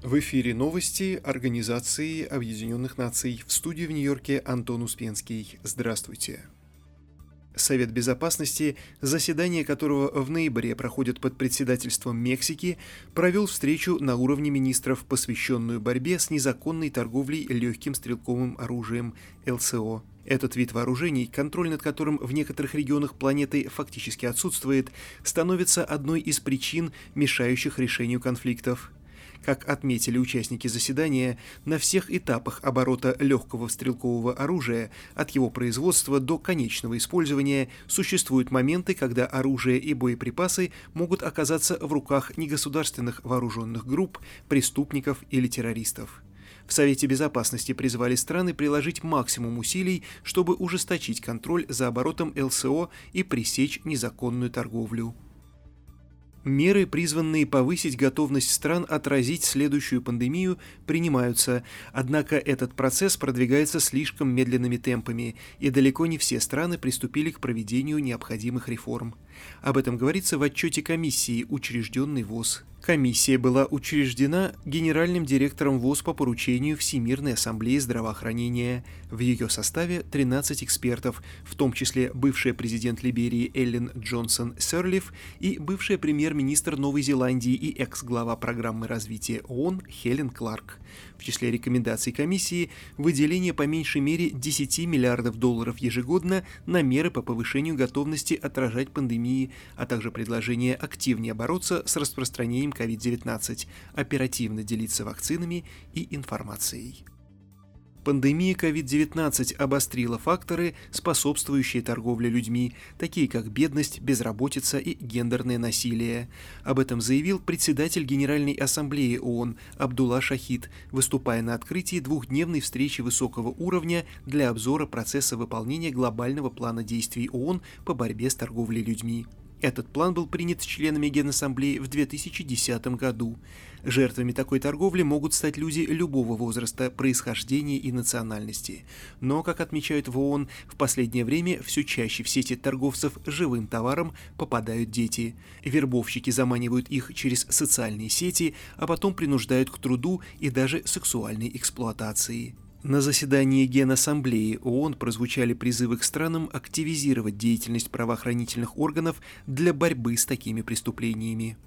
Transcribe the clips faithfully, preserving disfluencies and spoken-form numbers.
В эфире новости Организации Объединенных Наций. В студии в Нью-Йорке Антон Успенский. Здравствуйте. Совет Безопасности, заседание которого в ноябре проходит под председательством Мексики, провел встречу на уровне министров, посвященную борьбе с незаконной торговлей легким стрелковым оружием эл эс о. Этот вид вооружений, контроль над которым в некоторых регионах планеты фактически отсутствует, становится одной из причин, мешающих решению конфликтов. Как отметили участники заседания, на всех этапах оборота легкого стрелкового оружия, от его производства до конечного использования, существуют моменты, когда оружие и боеприпасы могут оказаться в руках негосударственных вооруженных групп, преступников или террористов. В Совете Безопасности призвали страны приложить максимум усилий, чтобы ужесточить контроль за оборотом эл эс о и пресечь незаконную торговлю. Меры, призванные повысить готовность стран отразить следующую пандемию, принимаются, однако этот процесс продвигается слишком медленными темпами, и далеко не все страны приступили к проведению необходимых реформ. Об этом говорится в отчете комиссии, учрежденной ВОЗ. Комиссия была учреждена генеральным директором ВОЗ по поручению Всемирной ассамблеи здравоохранения. В ее составе тринадцать экспертов, в том числе бывший президент Либерии Эллен Джонсон Сирлиф и бывший премьер-министр Новой Зеландии и экс-глава программы развития ООН Хелен Кларк. В числе рекомендаций комиссии выделение по меньшей мере десять миллиардов долларов ежегодно на меры по повышению готовности отражать пандемии, а также предложение активнее бороться с распространением ковид девятнадцать, оперативно делиться вакцинами и информацией. Пандемия ковид девятнадцать обострила факторы, способствующие торговле людьми, такие как бедность, безработица и гендерное насилие. Об этом заявил председатель Генеральной ассамблеи ООН Абдулла Шахид, выступая на открытии двухдневной встречи высокого уровня для обзора процесса выполнения глобального плана действий ООН по борьбе с торговлей людьми. Этот план был принят членами Генассамблеи в две тысячи десятом году. Жертвами такой торговли могут стать люди любого возраста, происхождения и национальности. Но, как отмечают в ООН, в последнее время все чаще в сети торговцев живым товаром попадают дети. Вербовщики заманивают их через социальные сети, а потом принуждают к труду и даже сексуальной эксплуатации. На заседании Генассамблеи ООН прозвучали призывы к странам активизировать деятельность правоохранительных органов для борьбы с такими преступлениями.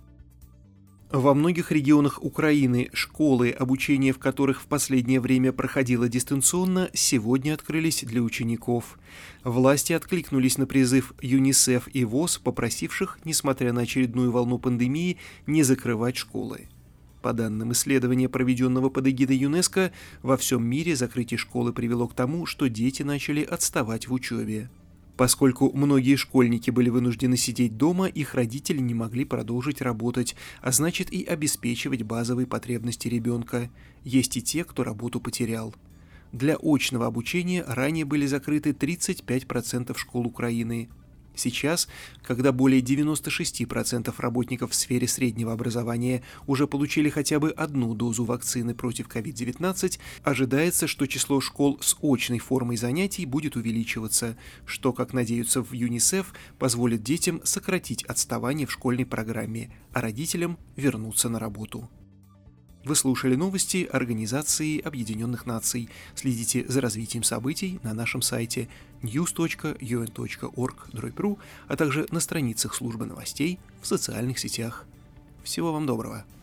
Во многих регионах Украины школы, обучение в которых в последнее время проходило дистанционно, сегодня открылись для учеников. Власти откликнулись на призыв ЮНИСЕФ и ВОЗ, попросивших, несмотря на очередную волну пандемии, не закрывать школы. По данным исследования, проведенного под эгидой ЮНЕСКО, во всем мире закрытие школы привело к тому, что дети начали отставать в учебе. Поскольку многие школьники были вынуждены сидеть дома, их родители не могли продолжить работать, а значит и обеспечивать базовые потребности ребенка. Есть и те, кто работу потерял. Для очного обучения ранее были закрыты тридцать пять процентов школ Украины. Сейчас, когда более девяносто шесть процентов работников в сфере среднего образования уже получили хотя бы одну дозу вакцины против ковид девятнадцать, ожидается, что число школ с очной формой занятий будет увеличиваться, что, как надеются в ЮНИСЕФ, позволит детям сократить отставание в школьной программе, а родителям вернуться на работу. Вы слушали новости Организации Объединенных Наций. Следите за развитием событий на нашем сайте ньюс точка ю эн точка орг дробь ру, а также на страницах службы новостей в социальных сетях. Всего вам доброго!